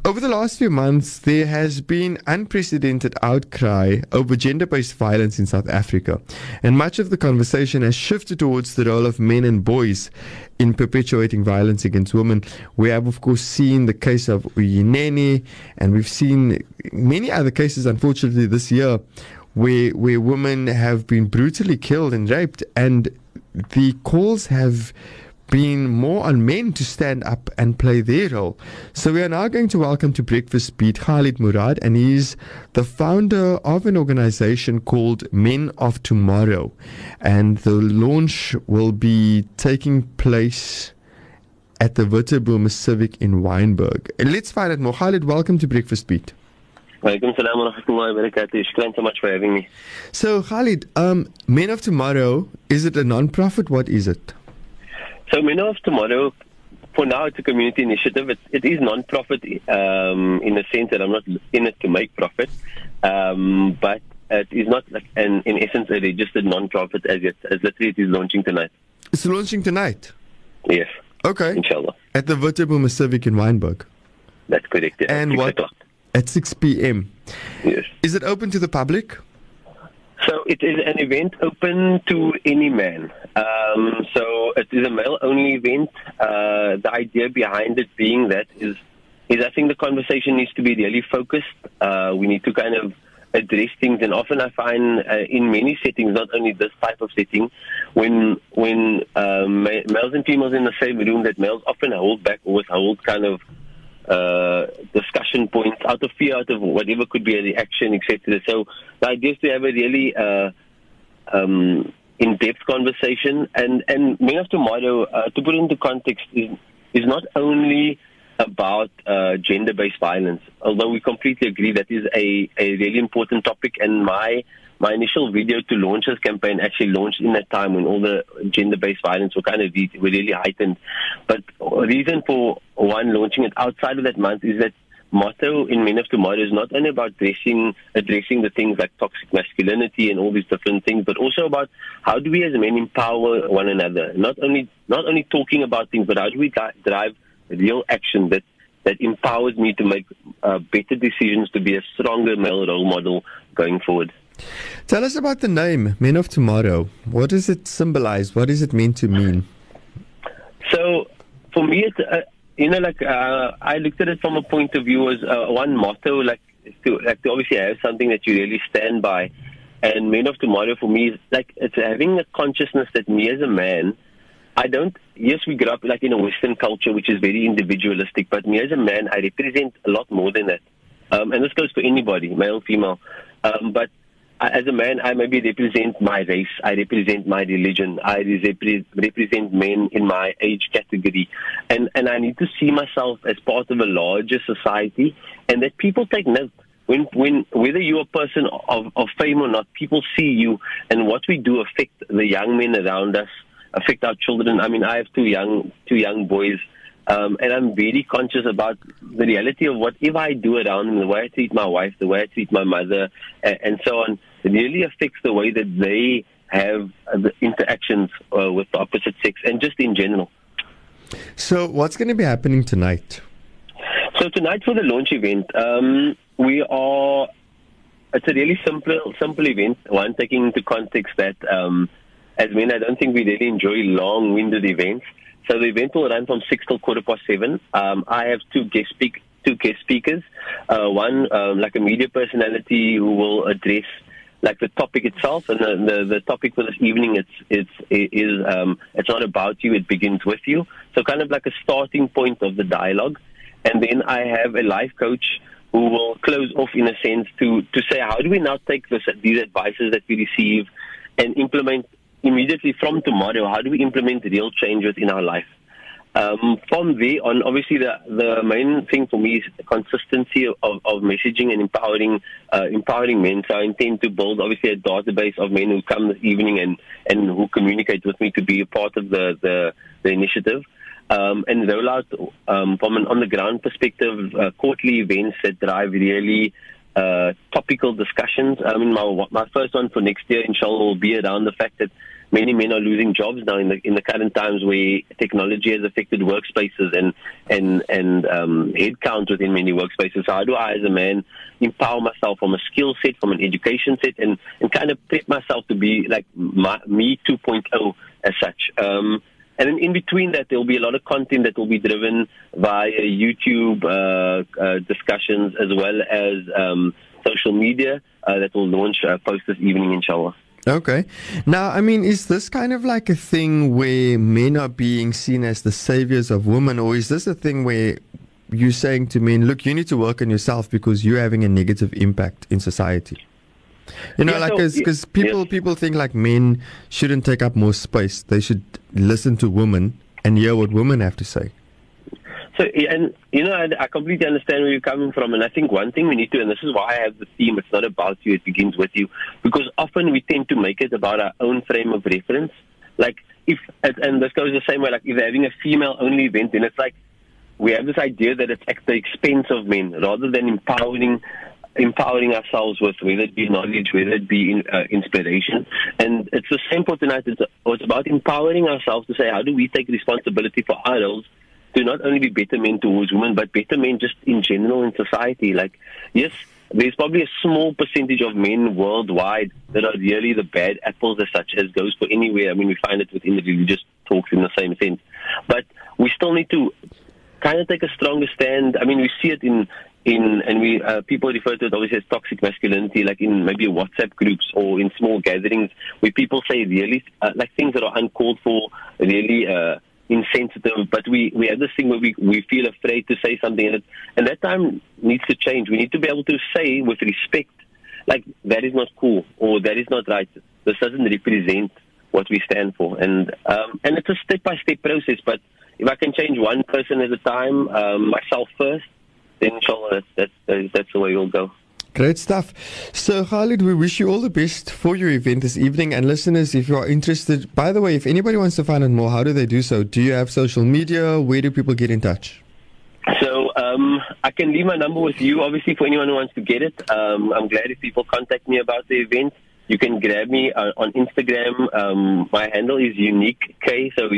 Over the last few months, there has been unprecedented outcry over gender-based violence in South Africa, and much of the conversation has shifted towards the role of men and boys in perpetuating violence against women. We have, of course, seen the case of Uyinene, and we've seen many other cases, unfortunately, this year, where women have been brutally killed and raped, and the calls have been more on men to stand up and play their role. So we are now going to welcome to Breakfast Beat Khalid Murad, and he's the founder of an organization called Men of Tomorrow, and the launch will be taking place at the Witterboomer Civic in Wynberg. And let's find out more. Khalid, welcome to Breakfast Beat. Walaikum salam wa rahmatullahi wa barakatuh. Shukran so much for having me. So Khalid, Men of Tomorrow, is it a non-profit? What is it? So Men of Tomorrow, for now, it's a community initiative. It is non-profit in the sense that I'm not in it to make profit, but it is not, in essence, a registered non-profit as yet. As literally it is launching tonight. It's launching tonight? Yes. Okay. Inshallah. At the Witterboomer Civic in Wynberg? That's correct, yeah. And 6 what? o'clock. At 6 p.m. Yes. Is it open to the public? So it is an event open to any man. So it is a male-only event. The idea behind it being that is I think the conversation needs to be really focused. We need to kind of address things, and often I find in many settings, not only this type of setting, when males and females in the same room, that males often hold back or withhold kind of discussion points out of fear, out of whatever could be a reaction, etc. So the idea is to have a really in-depth conversation, and Men of Tomorrow, to put it into context, is not only about gender-based violence, although we completely agree that is a really important topic, and my initial video to launch this campaign actually launched in that time when all the gender-based violence were really heightened. But a reason for one launching it outside of that month is that motto in Men of Tomorrow is not only about addressing the things like toxic masculinity and all these different things, but also about how do we as men empower one another. Not only talking about things, but how do we drive real action that empowers me to make better decisions, to be a stronger male role model going forward. Tell us about the name, Men of Tomorrow. What does it symbolize? What is it meant to mean? So, for me, it's, I looked at it from a point of view as one motto, to obviously have something that you really stand by. And Men of Tomorrow, for me, is it's having a consciousness that me as a man, yes, we grew up in a Western culture, which is very individualistic, but me as a man, I represent a lot more than that. And this goes for anybody, male, female. But as a man, I maybe represent my race, I represent my religion, I represent men in my age category, and I need to see myself as part of a larger society, and that people take note. Whether you're a person of fame or not, people see you, and what we do affect the young men around us, affect our children. I mean, I have two young boys, and I'm very conscious about the reality of whatever I do around them, the way I treat my wife, the way I treat my mother, and so on. It really affects the way that they have the interactions with the opposite sex, and just in general. So what's going to be happening tonight? So tonight for the launch event, it's a really simple event, one taking into context that as men, I don't think we really enjoy long-winded events. So the event will run from 6 till 7:15. I have two guest speakers. One, like a media personality who will address the topic itself, and the topic for this evening it's not about you, it begins with you. So kind of like a starting point of the dialogue. And then I have a life coach who will close off in a sense to say, how do we now take these advices that we receive and implement immediately from tomorrow? How do we implement real change within our life? From there on, obviously the main thing for me is the consistency of messaging and empowering men. So I intend to build obviously a database of men who come this evening and who communicate with me to be a part of the initiative. And roll out from an on-the-ground perspective, quarterly events that drive really topical discussions. I mean, my first one for next year, inshallah, will be around the fact that many men are losing jobs now in the current times where technology has affected workspaces and headcount within many workspaces. So how do I, as a man, empower myself from a skill set, from an education set, and kind of prep myself to be like me 2.0 as such. And then in between that, there will be a lot of content that will be driven via YouTube discussions as well as social media that will launch post this evening, inshallah. Okay. Now, I mean, is this kind of like a thing where men are being seen as the saviors of women, or is this a thing where you're saying to men, look, you need to work on yourself because you're having a negative impact in society? You know, because people think like men shouldn't take up more space. They should listen to women and hear what women have to say. So, and you know, I completely understand where you're coming from, and I think one thing we need to, and this is why I have the theme, it's not about you, it begins with you, because often we tend to make it about our own frame of reference. Like, and this goes the same way, like if they're having a female-only event, then it's like we have this idea that it's at the expense of men, rather than empowering ourselves with, whether it be knowledge, whether it be inspiration. And it's the same for tonight. It's about empowering ourselves to say, how do we take responsibility for our roles to not only be better men towards women, but better men just in general in society. Like, yes, there's probably a small percentage of men worldwide that are really the bad apples as such, as goes for anywhere. I mean, we find it within the religious talks in the same sense. But we still need to kind of take a stronger stand. I mean, we see it in people refer to it obviously as toxic masculinity, like in maybe WhatsApp groups or in small gatherings where people say really like things that are uncalled for, really insensitive. But we have this thing where we feel afraid to say something, and that time needs to change. We need to be able to say with respect, like, that is not cool or that is not right. This doesn't represent what we stand for, and it's a step-by-step process. But if I can change one person at a time, myself first, then inshallah, that's the way we'll go. Great stuff. So, Khalid, we wish you all the best for your event this evening. And listeners, if you are interested, by the way, if anybody wants to find out more, how do they do so? Do you have social media? Where do people get in touch? So, I can leave my number with you, obviously, for anyone who wants to get it. I'm glad if people contact me about the event. You can grab me on Instagram. My handle is UniqueK, so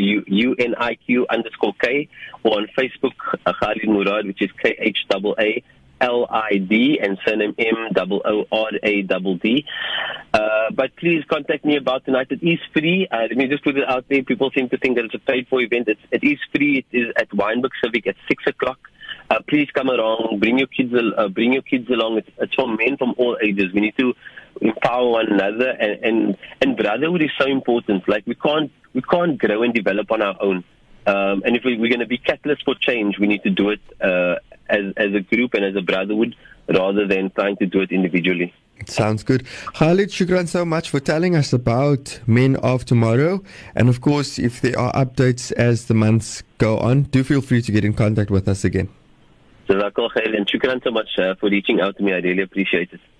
UNIQ_K, or on Facebook, Khalid Murad, which is KHAALID, and surname MOORADD. But please contact me about tonight. It is free. Let me just put it out there. People seem to think that it's a paid-for event. It is free. It is at Wynberg Civic at 6 o'clock. Please come along. Bring your kids along. It's for men from all ages. We need to empower one another, and brotherhood is so important. Like, we can't grow and develop on our own. And if we're going to be catalysts for change, we need to do it as a group and as a brotherhood, rather than trying to do it individually. Sounds good. Khalid, shukran so much for telling us about Men of Tomorrow. And of course, if there are updates as the months go on, do feel free to get in contact with us again. Jazakallah khair, and shukran so much for reaching out to me. I really appreciate it.